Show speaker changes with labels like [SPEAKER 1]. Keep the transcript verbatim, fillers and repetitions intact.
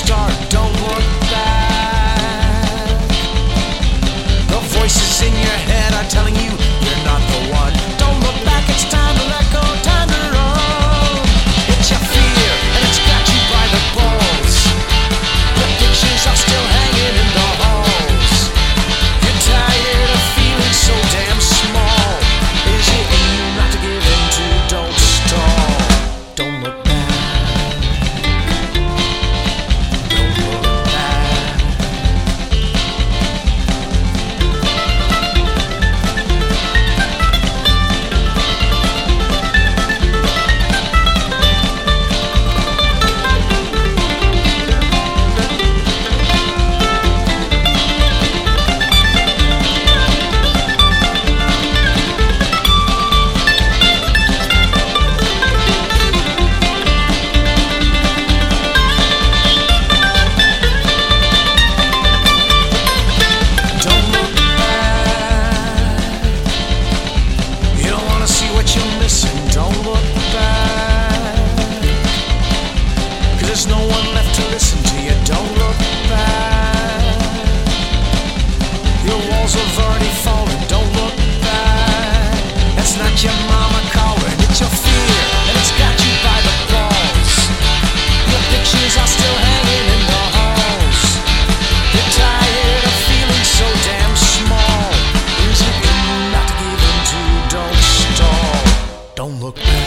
[SPEAKER 1] start, don't look back. The voices in your head are telling you you're not the one. Don't look back, it's time to let go, time to run. It's your fear, and it's got you by the balls. The pictures are still hanging in the halls. You're tired of feeling so damn small. Is it in you not to give in to? Don't stall. Don't look back. Don't look back, 'cause there's no one left to listen to you. Don't look back. Your walls have already fallen. Don't look back. That's not your mama calling. It's your fear, and it's got you by the balls. Your pictures are still hanging in the halls. You're tired of feeling so damn small. Is it in you not to give in to? Don't stall. Don't look back.